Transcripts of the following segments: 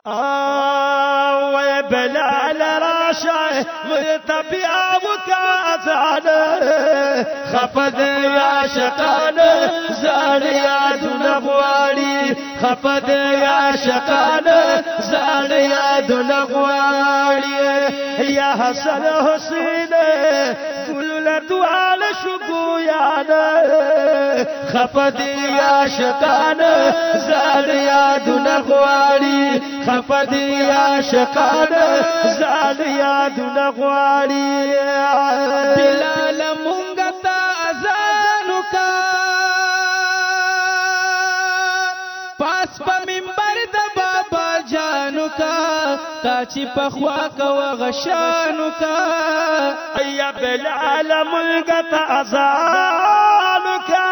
ويا بلال راشا وتبيع وكازانا خفض يا شقانا زانيا دنغوالي خفض يا شقانا زانيا دنغوالي يا حسن حسين قل لدعاء شقويانا خفض يا شقانا زانيا دنغوالي خفض يا شقانا زانيا دنغوالي بلال منغتا ازانوکا پاس پا منبر دا بابا جانوکا تاچی پخوا کا وغشانوکا یا بلال منغتا ازانوکا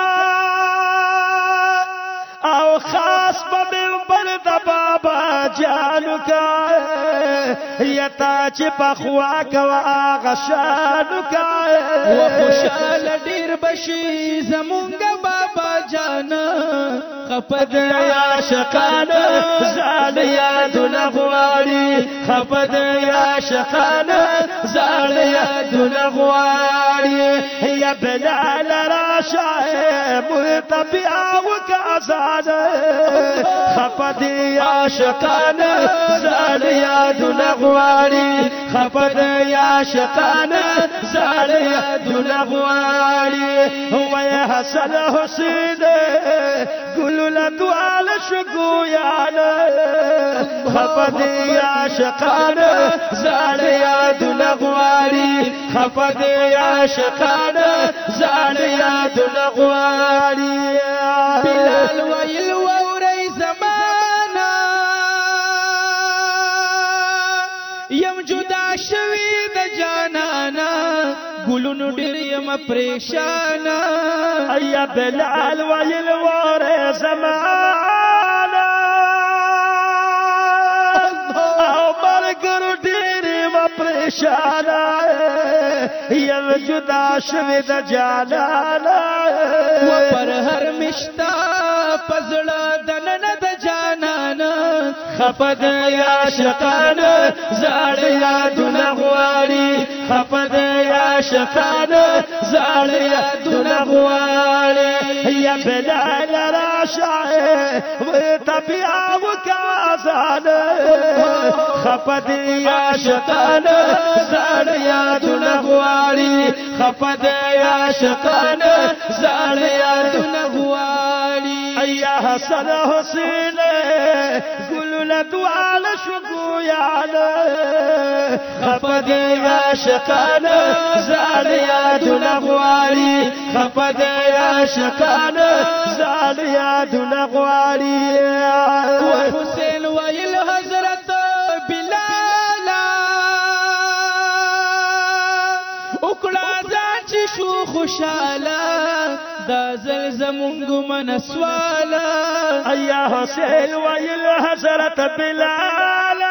او خاص پا منبر دا بابا جانوکا یتا چې پخوا کوا غشانوکا وخوشال ډیر بشي زمونږ بابا جانا خپد یا شقانا زال یاد نغواری خپد یا شقانا زال یاد نغواری یا بلال راشا مرتبع وکازانا خپد یا شقانا زال یاد نغواری خپد یا شقانا زال یاد نغواری ویا حسن حسین قولوا لدعاء شقويانا خفض يا شقانا زال يا دنغواري خفض يا شقانا زال يا دنغواري بلال ويل ووري زمانا يم جدا شوي د جانانا گلونو ډیر یم پریشانا ایا بلال ویل وره زمانا او مرګر ډیر یم پریشانا یم جدا شوی د جانانا و پر هر مشتا پزړه دنن د جانانا خفد یا شقانا زال یا دنغواری خفد یا شقانا زال یا دنغواری یا بلال راشا وتبع وکازانا خفد یا شقانا زال یا دنغواری خفد یا شقانا زال یا دنغواری یا حسن حسین قولوا لدعاء شقويانا خفض يا شقانا زال يا دنغوالي خفض يا شقانا زال يا دنغوالي وحسين ويل حضرت بلالا اکڑا ځان چې شو خوشاله دا زل زمونږ منسوالا ایا حسین ویل حضرت بلال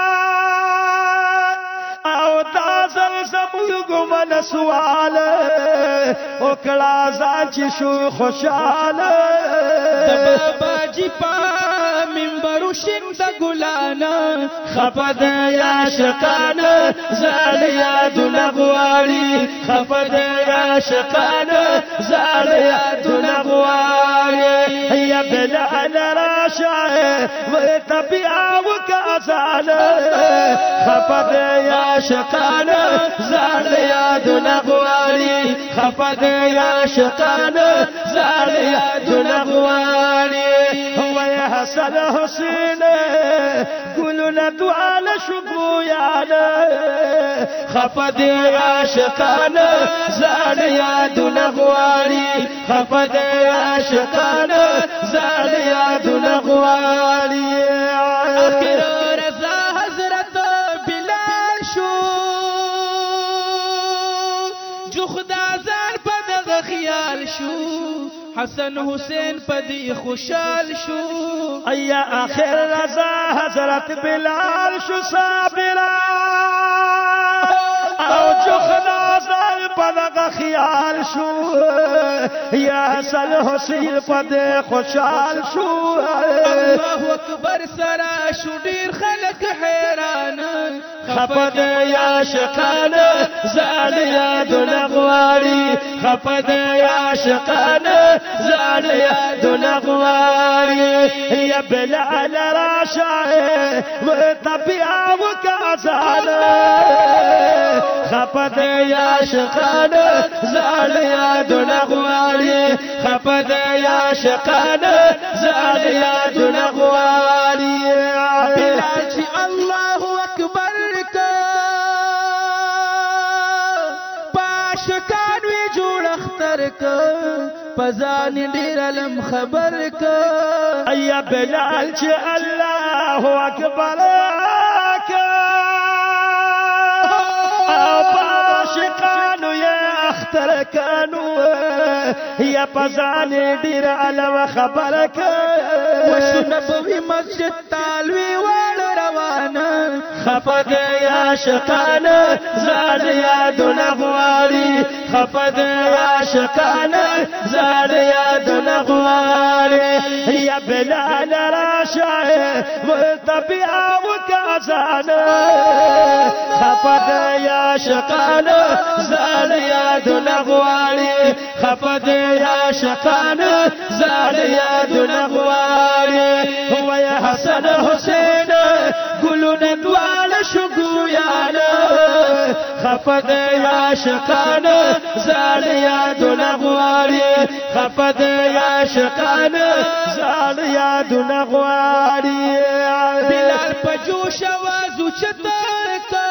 او دا زل زمونږ منسوالا وکړه ځان چې شو خوشاله د بابا جی پا منبر شین د ګلانا خفض یا شقانا زال یا دنغواری خفض یا شقانا زال یا دنغواری یا بلال راشا وتبع وکازانا خفض یا شقانا زال یا دنغواری خفض یا شقانا زال یا دنغواری ويا حسن حسين قولوا لدعاء شقويانا خفض يا شقانا زال يا دنغوالي خفض يا شقانا زال يا دنغوالي اخر رضا حضرت بلال شو جو خدا زار په دغه خیال شو حسن حسین پدی خوشحال شو ایا آخر رضا حضرت بلال شو صابرا او جو خدا زار پدغه خیال شو یا حسن حسین پد خوشحال شو الله اکبر سرا شو ډیر خلک حیران خفد یا شقان زان یادونه غواړي خفد یا شقان زان یادونه غواړي یا بلال راشه متبع وکازان خفد یا شقان زان یادونه غواړي خفد یا شقان زان یادونه غواړي بلال چې الله اکبر پاشکانوی جوړ اختر کا پزان ډیر علم خبر کا ایا بلال چې الله اکبر کا پاشکانو یا اختر کانو یا پزان ډیر علم خبر کا وشنبوی مسجد تالوی وړ روانه خفد یا شقان زاد یادونه غواړي خفد یا شقان زاد یادونه غواړي یا بلال راشه متبع وکازان خفد یا شقان زاد یادونه غواړي خفد یا شقان زاد یادونه غواړي هو یا حسن حسین گلونه دوال شگویانا خفد یا شقان زال یادونه غواړي خفد یا شقان زال یادونه غواړي بلال په جوش आवाज اوچته کا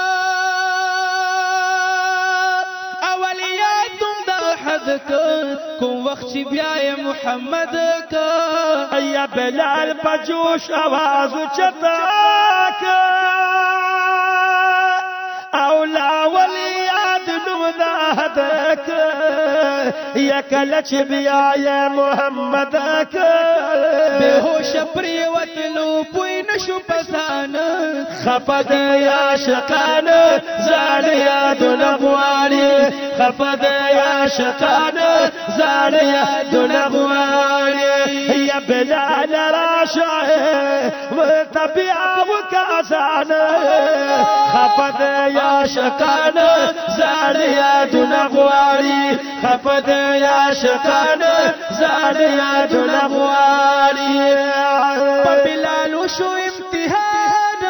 اولیاتم د حد کا کوم وخت چې بیا محمد کا ایا بلال په جوش आवाज اوچته کا اولا ولیاد نو دا حدک یا کلچ بیا یا محمد کا بے ہوش پریوتلو پوی نشو پسان خفد یا شقان زان یادونه غواړي خفد یا شقان زان یادونه غواړي یا بلال راشه متبع وکازان خفد یا شقان زان یادونه غواړي خفد یا شقان زان یادونه غواړي په بلال شو امتحان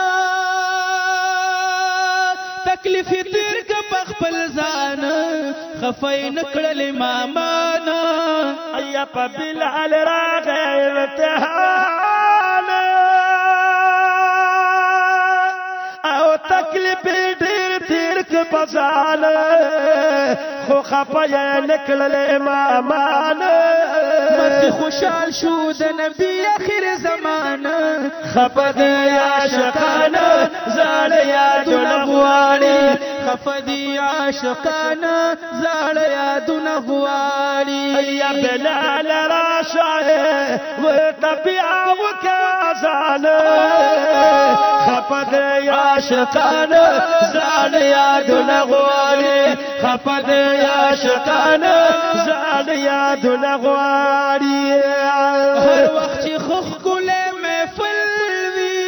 تکلیف تیر کا خپل ځان خفای نکړل امامان ایا په بلال راغی امتحان او تکلیف ډیر تیر کا پزان خو خفای نکړل امامان مت خوشحال شو د نبی اخر زمانه خفد یا شقان زال یادونه غواړي خفد یا شقان زال یادونه غواړي یا بلال راشه متبع وکازان خفد یا شقان زال یادونه غواړي خفد یا شقان زال یادونه غواړي هر وخت چې خخ کوله محفل وی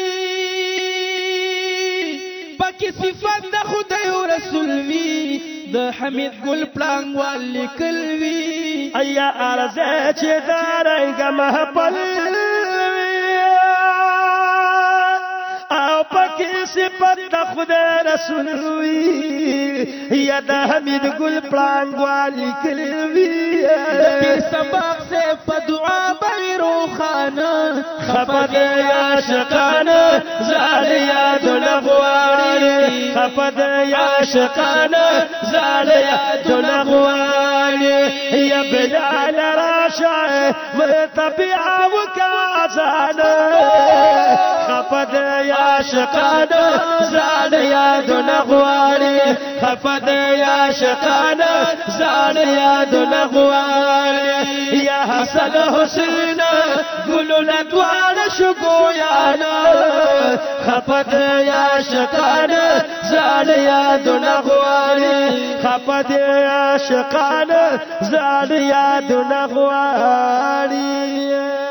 پکې صفات د خدای او رسول وی د حمید ګل پلان والی کلوی ایا ارزه چې دارنګ محفل او پکې صفات د خدای رسول وی یا د حمید ګل پلان والی کلوی پیر سباق سے پدعا بیرو خانه خفد یا شقان زال یادونه غواړي خفد یا شقان زال یادونه غواړي یا بلال راشه متبع وکازان خفد یا شقان زال یادونه غواړي خفد یا شقان زال یادونه غواړي یا حسن حسین گلونه دوال شگویانا خفد یا شقان زان یادونه غواړي خپه دي عاشقان زان یادونه غواړي